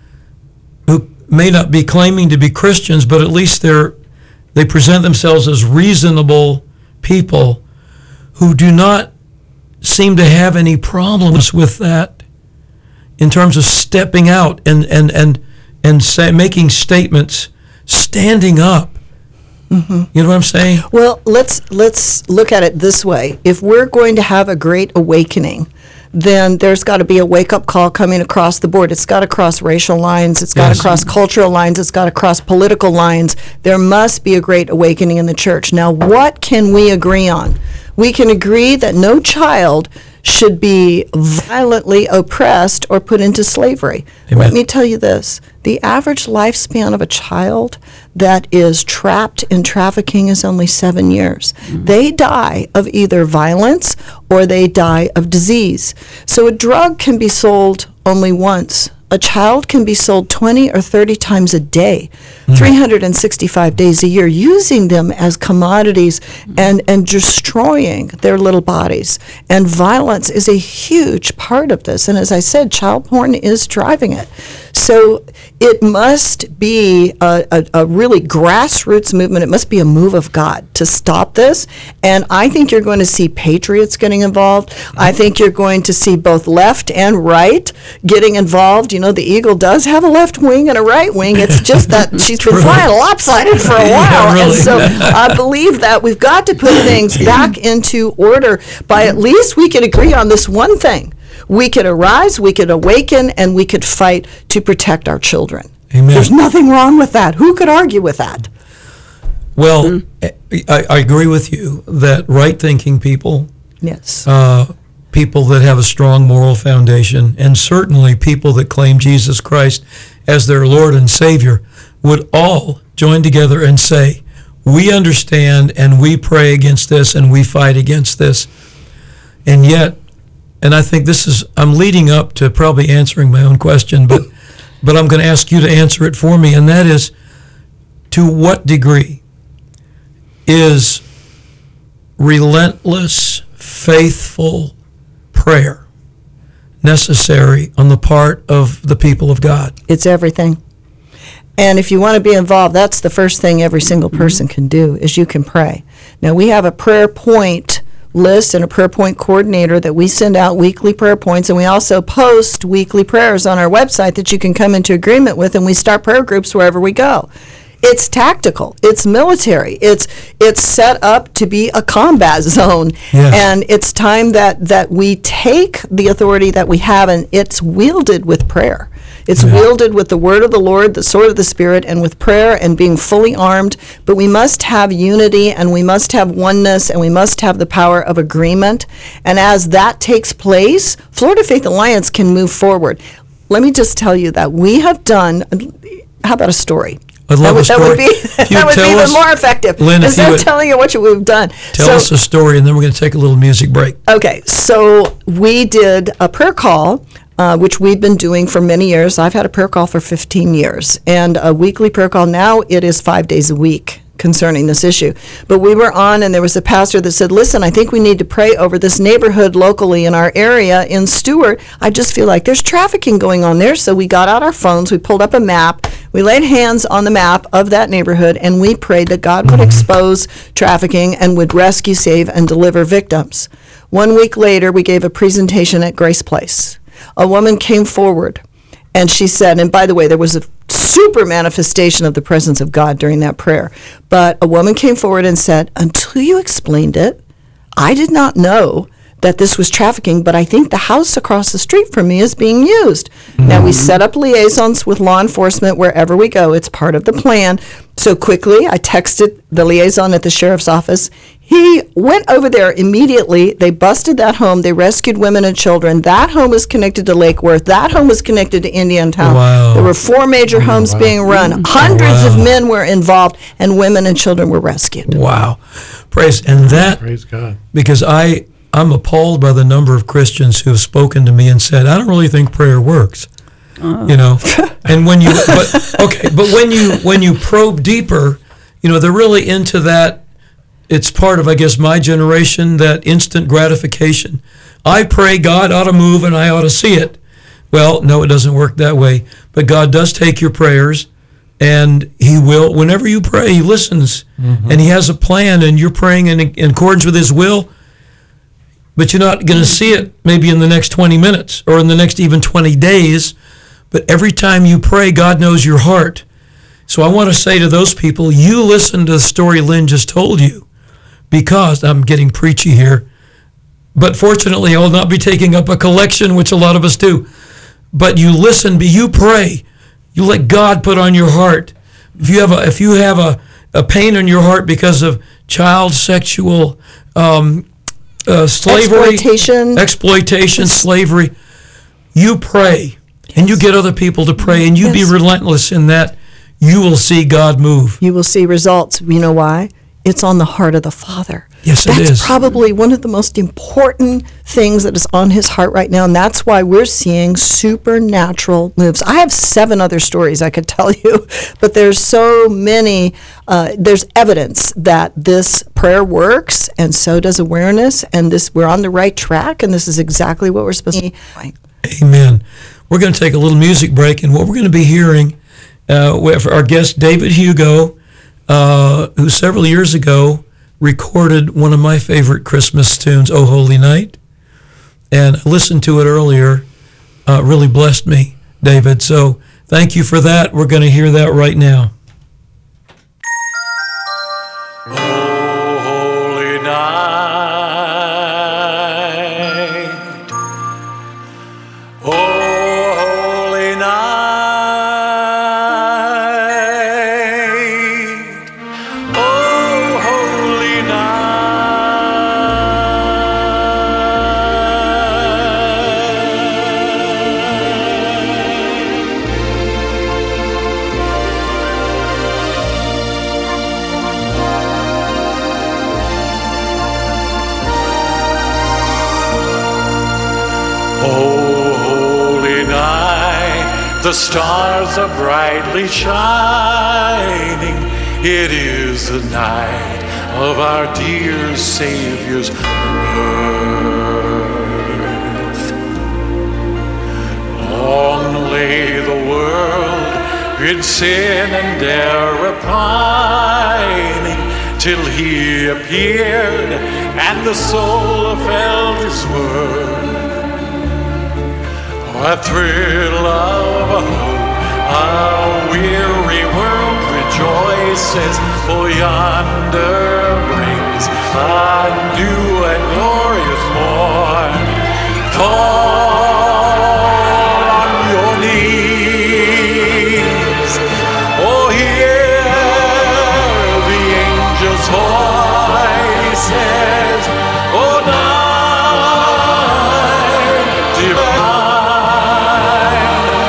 [SPEAKER 3] who may not be claiming to be Christians, but at least they present themselves as reasonable people who do not seem to have any problems with that in terms of stepping out and making statements, standing up. Mm-hmm. You know what I'm saying?
[SPEAKER 6] Well, let's look at it this way. If we're going to have a great awakening, then there's got to be a wake-up call coming across the board. It's got to cross racial lines. It's got
[SPEAKER 3] Yes.
[SPEAKER 6] to cross cultural lines. It's got to cross political lines. There must be a great awakening in the church. Now, what can we agree on? We can agree that no child should be violently oppressed or put into slavery.
[SPEAKER 3] Amen.
[SPEAKER 6] Let me tell you this. The average lifespan of a child that is trapped in trafficking is only 7 years. They die of either violence or they die of disease. So a drug can be sold only once. A child can be sold 20 or 30 times a day, 365 days a year, using them as commodities and destroying their little bodies. And violence is a huge part of this. And as I said, child porn is driving it. So it must be a really grassroots movement. It must be a move of God to stop this. And I think you're going to see patriots getting involved. I think you're going to see both left and right getting involved. You know, the Eagle does have a left wing and a right wing. It's just that she's been flying lopsided for a while.
[SPEAKER 3] Yeah, really.
[SPEAKER 6] And so I believe that we've got to put things back into order by at least we can agree on this one thing. We could arise, we could awaken, and we could fight to protect our children.
[SPEAKER 3] Amen.
[SPEAKER 6] There's nothing wrong with that. Who could argue with that?
[SPEAKER 3] Well, I agree with you that right-thinking people,
[SPEAKER 6] Yes.
[SPEAKER 3] people that have a strong moral foundation, and certainly people that claim Jesus Christ as their Lord and Savior, would all join together and say, we understand and we pray against this and we fight against this. And yet, and I think I'm leading up to probably answering my own question, but I'm going to ask you to answer it for me, and that is, to what degree is relentless, faithful prayer necessary on the part of the people of God?
[SPEAKER 6] It's everything. And if you want to be involved, that's the first thing every single person can do, is you can pray. Now, we have a prayer point list and a prayer point coordinator that we send out weekly prayer points, and we also post weekly prayers on our website that you can come into agreement with, and we start prayer groups wherever we go. It's tactical. It's military. It's set up to be a combat zone.
[SPEAKER 3] Yes.
[SPEAKER 6] And it's time that we take the authority that we have, and it's wielded with prayer. It's wielded with the word of the Lord, the sword of the Spirit, and with prayer and being fully armed. But we must have unity, and we must have oneness, and we must have the power of agreement. And as that takes place, Florida Faith Alliance can move forward. let me just tell you that we have done, how about a story?
[SPEAKER 3] I'd love a story.
[SPEAKER 6] That would be,
[SPEAKER 3] If you
[SPEAKER 6] that would be
[SPEAKER 3] tell
[SPEAKER 6] even
[SPEAKER 3] us,
[SPEAKER 6] more effective.
[SPEAKER 3] Lynn, if
[SPEAKER 6] Instead
[SPEAKER 3] you
[SPEAKER 6] of
[SPEAKER 3] would
[SPEAKER 6] telling you what we've done.
[SPEAKER 3] tell us a story, and then we're going to take a little music break.
[SPEAKER 6] Okay, so we did a prayer call, which we've been doing for many years. I've had a prayer call for 15 years, and a weekly prayer call. Now it is 5 days a week concerning this issue. But we were on, and there was a pastor that said, listen, I think we need to pray over this neighborhood locally in our area in Stewart. I just feel like there's trafficking going on there. So we got out our phones, we pulled up a map, we laid hands on the map of that neighborhood, and we prayed that God would expose trafficking and would rescue, save, and deliver victims. 1 week later, we gave a presentation at Grace Place. A woman came forward, and she said, and by the way, there was a super manifestation of the presence of God during that prayer. But a woman came forward and said, until you explained it, I did not know that this was trafficking, but I think the house across the street from me is being used. Now, we set up liaisons with law enforcement wherever we go. It's part of the plan. So quickly, I texted the liaison at the sheriff's office. He went over there immediately. They busted that home. They rescued women and children. That home was connected to Lake Worth. That home was connected to Indiantown.
[SPEAKER 3] Wow.
[SPEAKER 6] There were 4 major homes being run. Hundreds of men were involved, and women and children were rescued.
[SPEAKER 3] Wow. Praise. And that,
[SPEAKER 5] Praise God.
[SPEAKER 3] because I'm appalled by the number of Christians who have spoken to me and said, I don't really think prayer works. You know, and when you probe deeper, you know, they're really into that. It's part of, I guess, my generation, that instant gratification. I pray God ought to move and I ought to see it. Well, no, it doesn't work that way. But God does take your prayers, and He will, whenever you pray, He listens, and He has a plan, and you're praying in accordance with His will. But you're not going to see it maybe in the next 20 minutes or in the next even 20 days. But every time you pray, God knows your heart. So I want to say to those people, you listen to the story Lynn just told you, because I'm getting preachy here. But fortunately, I will not be taking up a collection, which a lot of us do. But you listen, you pray. You let God put on your heart. If you have a pain in your heart because of child sexual slavery, exploitation, slavery, you pray, and you get other people to pray, and you be relentless in that. You will see God move.
[SPEAKER 6] You will see results. You know why? It's on the heart of the Father.
[SPEAKER 3] Yes, it is.
[SPEAKER 6] That's probably one of the most important things that is on His heart right now, and that's why we're seeing supernatural moves. I have 7 other stories I could tell you, but there's so many. There's evidence that this prayer works, and so does awareness, and we're on the right track, and this is exactly what we're supposed to be.
[SPEAKER 3] Amen. We're going to take a little music break, and what we're going to be hearing with our guest David Hugo, who several years ago recorded one of my favorite Christmas tunes, "O Holy Night," and I listened to it earlier. Really blessed me, David. So thank you for that. We're going to hear that right now.
[SPEAKER 2] Oh, holy night. Oh, holy night. Oh, holy Oh, holy night, the stars are brightly shining. It is the night of our dear Savior's birth. Long lay the world in sin and error pining, till He appeared and the soul felt His word. A thrill of hope, our weary world rejoices, for yonder brings a new and glorious morn. Fall on your knees, oh, hear the angels' voices, oh, night divine.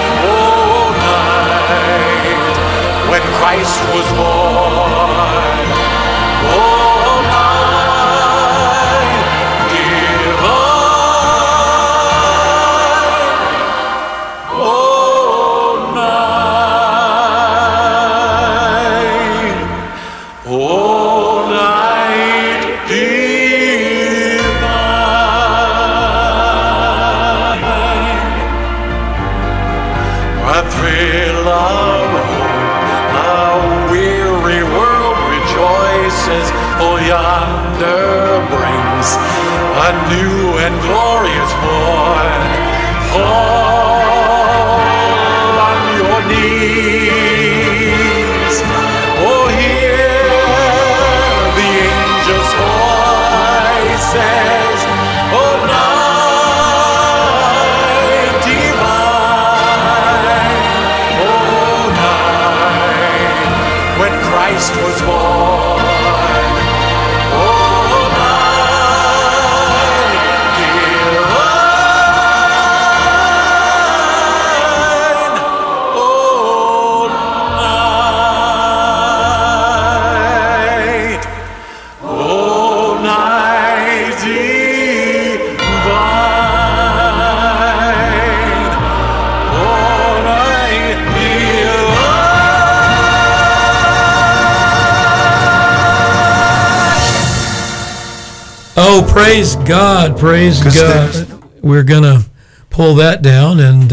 [SPEAKER 2] wonder brings a new and glorious morn. Fall on your knees. Oh, hear the angels' voices. Oh, night divine. Oh, night when Christ was born. Oh, night divine. Oh, night. Oh, night divine. Oh, night divine.
[SPEAKER 3] Oh, praise God, praise
[SPEAKER 2] Good
[SPEAKER 3] God.
[SPEAKER 2] steps.
[SPEAKER 3] We're going to pull that down and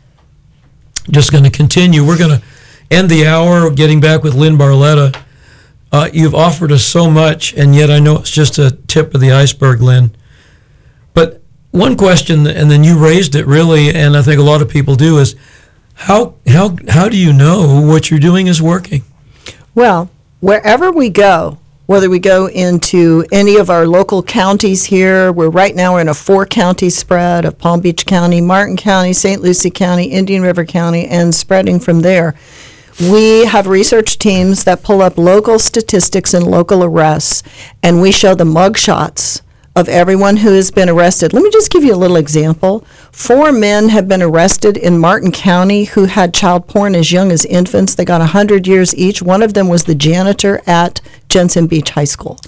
[SPEAKER 3] just going to continue. We're going to end the hour getting back with Lynn Barletta. You've offered us so much, and yet I know it's just a tip of the iceberg, Lynn. But one question, and then you raised it really, and I think a lot of people do, is how do you know what you're doing is working?
[SPEAKER 6] Well, wherever we go, whether we go into any of our local counties here, we're in a 4-county spread of Palm Beach County, Martin County, St. Lucie County, Indian River County, and spreading from there. We have research teams that pull up local statistics and local arrests, and we show the mugshots of everyone who has been arrested. Let me just give you a little example. 4 men have been arrested in Martin County who had child porn as young as infants. They got 100 years each. One of them was the janitor at Jensen Beach High School.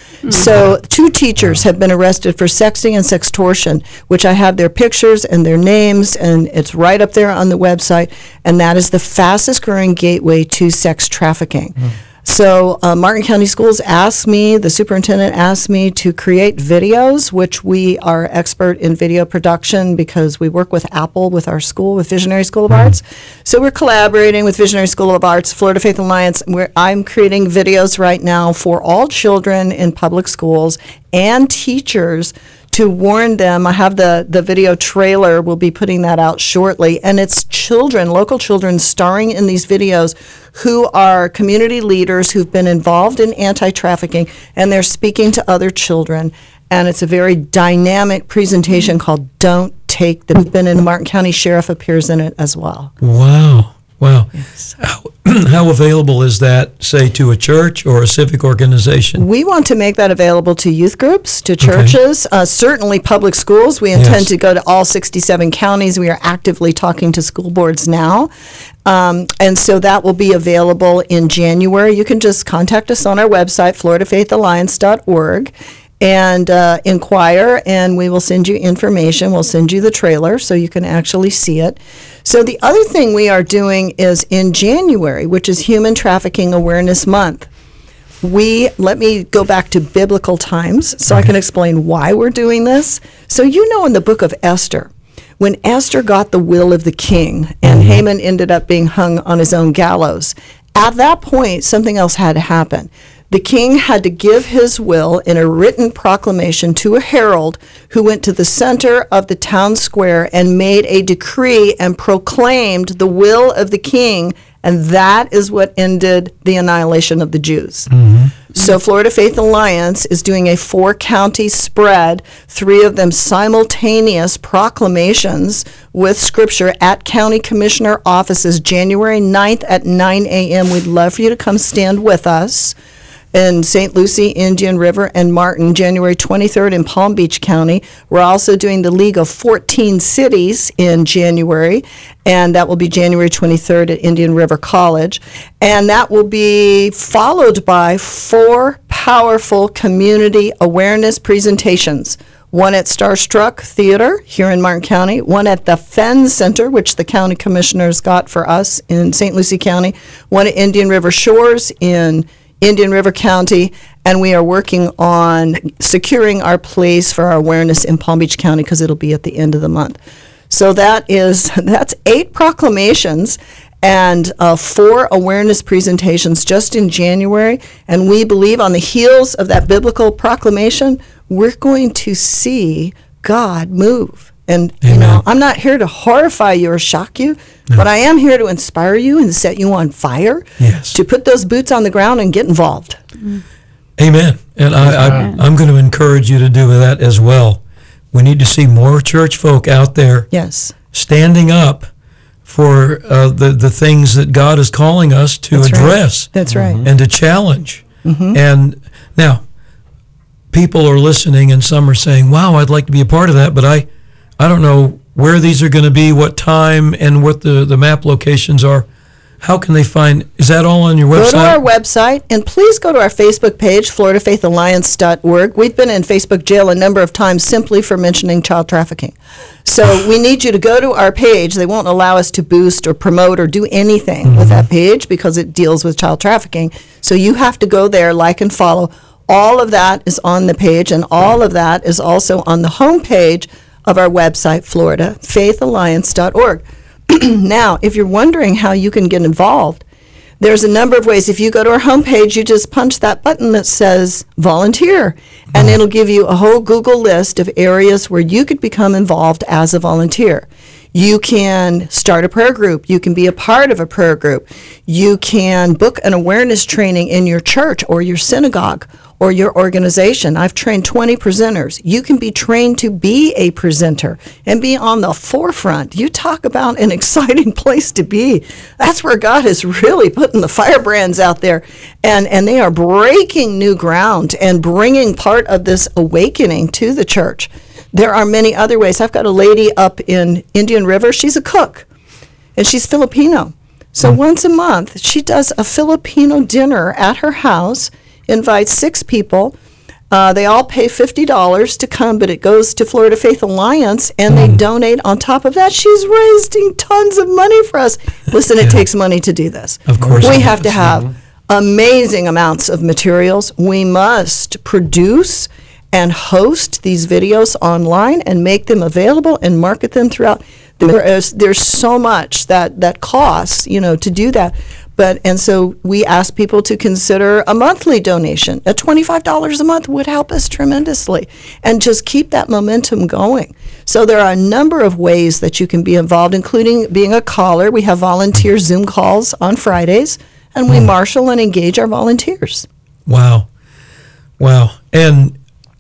[SPEAKER 6] So 2 teachers have been arrested for sexting and sextortion, which I have their pictures and their names, and it's right up there on the website, and that is the fastest growing gateway to sex trafficking. So Martin County Schools asked me, the superintendent asked me to create videos, which we are expert in video production because we work with Apple, with our school, with Visionary School of Arts. So we're collaborating with Visionary School of Arts, Florida Faith Alliance. I'm creating videos right now for all children in public schools and teachers to warn them. I have the video trailer. We'll be putting that out shortly. And it's children, local children, starring in these videos who are community leaders who've been involved in anti-trafficking, and they're speaking to other children. And it's a very dynamic presentation called Don't Take the Been in. Martin County Sheriff appears in it as well.
[SPEAKER 3] Wow.
[SPEAKER 6] Yes.
[SPEAKER 3] How available is that, say, to a church or a civic organization?
[SPEAKER 6] We want to make that available to youth groups, to churches, certainly public schools. We intend to go to all 67 counties. We are actively talking to school boards now. And so that will be available in January. You can just contact us on our website, floridafaithalliance.org, and inquire, and we will send you information. We'll send you the trailer so you can actually see it. So the other thing we are doing is in January, which is Human Trafficking Awareness Month. Let me go back to biblical times so I can explain why we're doing this. So you know in the book of Esther, when Esther got the will of the king and Haman ended up being hung on his own gallows, at that point something else had to happen. The king had to give his will in a written proclamation to a herald who went to the center of the town square and made a decree and proclaimed the will of the king, and that is what ended the annihilation of the Jews. So Florida Faith Alliance is doing a 4-county spread, 3 of them simultaneous proclamations with scripture at county commissioner offices January 9th at 9 a.m. We'd love for you to come stand with us. In St. Lucie, Indian River, and Martin, January 23rd in Palm Beach County. We're also doing the League of 14 Cities in January, and that will be January 23rd at Indian River College. And that will be followed by 4 powerful community awareness presentations. One at Starstruck Theater here in Martin County, one at the Fenn Center, which the county commissioners got for us in St. Lucie County, one at Indian River Shores in Indian River County, and we are working on securing our place for our awareness in Palm Beach County because it'll be at the end of the month. So that's 8 proclamations, and 4 awareness presentations just in January. And we believe on the heels of that biblical proclamation, we're going to see God move. And, you know, I'm not here to horrify you or shock you, but I am here to inspire you and set you on fire, to put those boots on the ground and get involved.
[SPEAKER 3] Amen. And I'm going to encourage you to do that as well. We need to see more church folk out there standing up for the things that God is calling us to address.
[SPEAKER 6] That's right.
[SPEAKER 3] And to challenge. And now, people are listening and some are saying, wow, I'd like to be a part of that, but I don't know where these are going to be, what time, and what the map locations are. How can they find, is that all on your website?
[SPEAKER 6] Go to our website, and please go to our Facebook page, FloridaFaithAlliance.org. We've been in Facebook jail a number of times simply for mentioning child trafficking. So we need you to go to our page. They won't allow us to boost or promote or do anything with that page because it deals with child trafficking. So you have to go there, like and follow. All of that is on the page, and all of that is also on the homepage of our website, FloridaFaithAlliance.org. Now, if you're wondering how you can get involved, there's a number of ways. If you go to our homepage, you just punch that button that says volunteer, and it'll give you a whole Google list of areas where you could become involved as a volunteer. You can start a prayer group. You can be a part of a prayer group. You can book an awareness training in your church or your synagogue or your organization. I've trained 20 presenters. You can be trained to be a presenter and be on the forefront. You talk about an exciting place to be. That's where God is really putting the firebrands out there, and they are breaking new ground and bringing part of this awakening to the church. There are many other ways. I've got a lady up in Indian River. She's a cook, and she's Filipino. So once a month, she does a Filipino dinner at her house, invites 6 people. They all pay $50 to come, but it goes to Florida Faith Alliance, and they donate on top of that. She's raising tons of money for us. Listen, it takes money to do this.
[SPEAKER 3] Of course.
[SPEAKER 6] We have to have amazing amounts of materials. We must produce and host these videos online and make them available and market them throughout. There's so much that costs, to do that. And so we ask people to consider a monthly donation. At $25 a month would help us tremendously and just keep that momentum going. So there are a number of ways that you can be involved, including being a caller. We have volunteer Zoom calls on Fridays, and we marshal and engage our volunteers.
[SPEAKER 3] Wow. And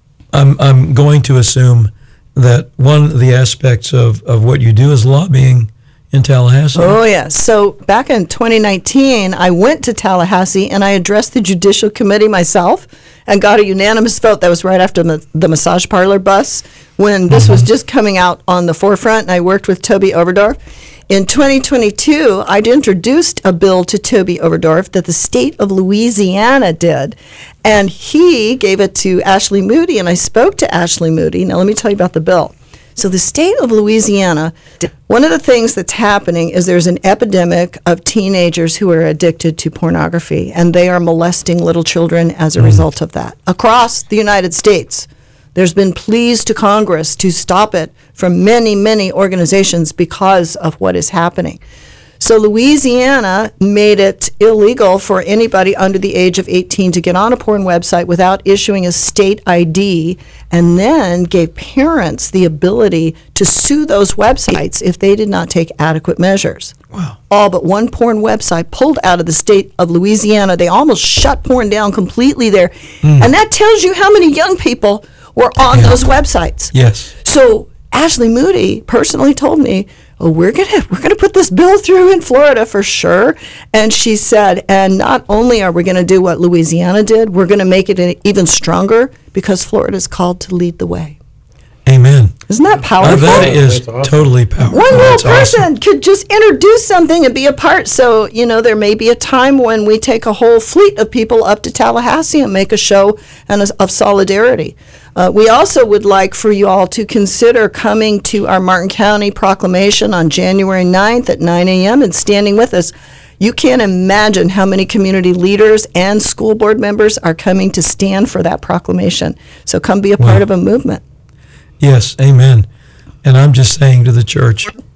[SPEAKER 3] I'm going to assume that one of the aspects of what you do is lobbying in Tallahassee.
[SPEAKER 6] Oh, yes. So back in 2019, I went to Tallahassee and I addressed the Judicial Committee myself and got a unanimous vote. That was right after the massage parlor bust, when this was just coming out on the forefront, and I worked with Toby Overdorf. In 2022, I'd introduced a bill to Toby Overdorf that the state of Louisiana did, and he gave it to Ashley Moody, and I spoke to Ashley Moody. Now, let me tell you about the bill. So the state of Louisiana, one of the things that's happening is there's an epidemic of teenagers who are addicted to pornography, and they are molesting little children as a result of that. Across the United States, there's been pleas to Congress to stop it from many, many organizations because of what is happening. So Louisiana made it illegal for anybody under the age of 18 to get on a porn website without issuing a state ID, and then gave parents the ability to sue those websites if they did not take adequate measures.
[SPEAKER 3] Wow.
[SPEAKER 6] All but one porn website pulled out of the state of Louisiana. They almost shut porn down completely there. And that tells you how many young people were on those websites.
[SPEAKER 3] Yes.
[SPEAKER 6] So Ashley Moody personally told me, we're gonna put this bill through in Florida for sure. And she said, and not only are we going to do what Louisiana did, we're going to make it even stronger because Florida is called to lead the way.
[SPEAKER 3] Amen.
[SPEAKER 6] Isn't that powerful?
[SPEAKER 3] That is totally powerful.
[SPEAKER 6] One little
[SPEAKER 3] That's
[SPEAKER 6] person
[SPEAKER 3] awesome.
[SPEAKER 6] could just introduce something and be a part. So, there may be a time when we take a whole fleet of people up to Tallahassee and make a show of solidarity. We also would like for you all to consider coming to our Martin County proclamation on January 9th at 9 a.m. and standing with us. You can't imagine how many community leaders and school board members are coming to stand for that proclamation. So come be a part of a movement.
[SPEAKER 3] Yes, amen. And I'm just saying to the church,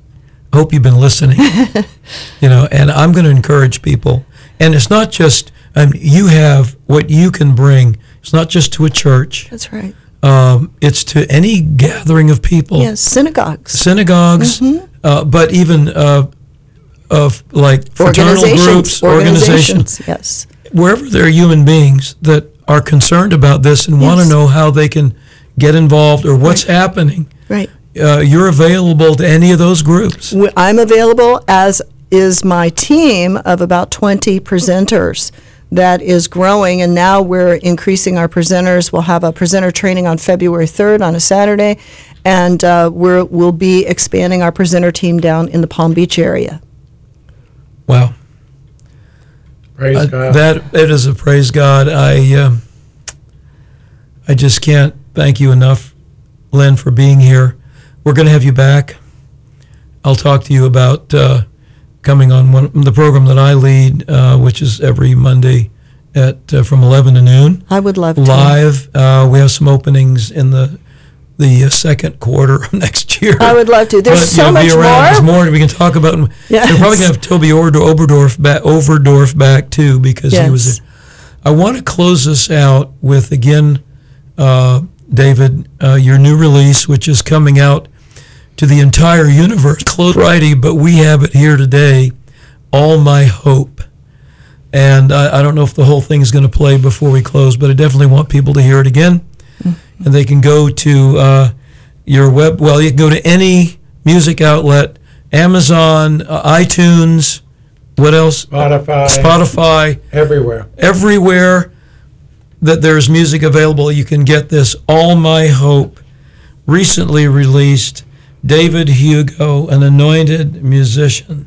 [SPEAKER 3] hope you've been listening. And I'm going to encourage people. And it's not just you have what you can bring. It's not just to a church.
[SPEAKER 6] That's right.
[SPEAKER 3] It's to any gathering of people.
[SPEAKER 6] Yes, synagogues.
[SPEAKER 3] But even of like fraternal groups, organizations.
[SPEAKER 6] Yes.
[SPEAKER 3] Wherever there are human beings that are concerned about this and want to know how they can get involved or what's happening.
[SPEAKER 6] Right.
[SPEAKER 3] You're available to any of those groups.
[SPEAKER 6] I'm available, as is my team of about 20 presenters that is growing, and now we're increasing our presenters. We'll have a presenter training on February 3rd on a Saturday, and we'll be expanding our presenter team down in the Palm Beach area.
[SPEAKER 3] Wow.
[SPEAKER 5] Praise God.
[SPEAKER 3] It is a praise God. I just can't thank you enough, Lynn, for being here. We're going to have you back. I'll talk to you about coming on the program that I lead, which is every Monday at from 11 to noon.
[SPEAKER 6] I would love to.
[SPEAKER 3] Live. We have some openings in the second quarter of next year.
[SPEAKER 6] I would love to. There's so much more.
[SPEAKER 3] There's more we can talk about.
[SPEAKER 6] Yes.
[SPEAKER 3] We're probably going to have Toby Overdorf back too, because he was. I want to close this out with, again, David, your new release, which is coming out to the entire universe. Close Friday, but we have it here today. All My Hope. And I don't know if the whole thing is going to play before we close, but I definitely want people to hear it again. Mm-hmm. And they can go to your web. Well, you can go to any music outlet, Amazon, iTunes, what else? Spotify. Everywhere that there's music available, you can get this All My Hope, recently released. David Hugo, an anointed musician.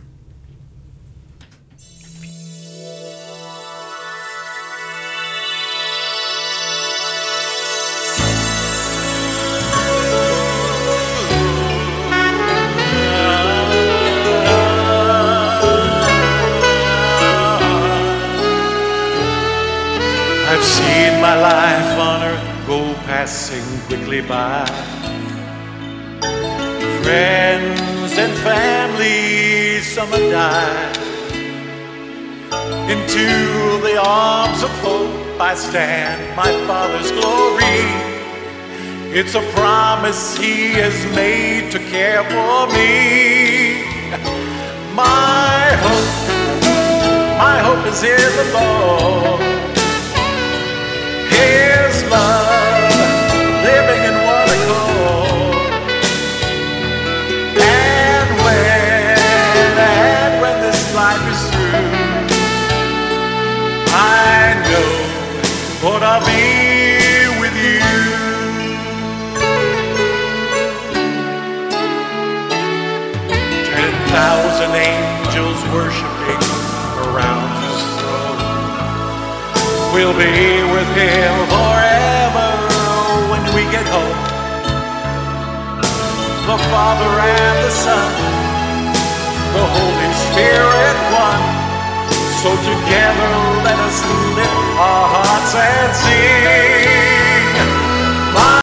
[SPEAKER 2] I've seen my life on earth go passing quickly by. Friends and family, some have died. Into the arms of hope I stand, my Father's glory. It's a promise He has made to care for me. My hope is in the Lord. His love, living in one accord. And when this life is through, I know, Lord, I'll be with you. 10,000 angels worshiping around His throne. We'll be with Him forever when we get home. The Father and the Son, the Holy Spirit one. So together let us lift our hearts and sing.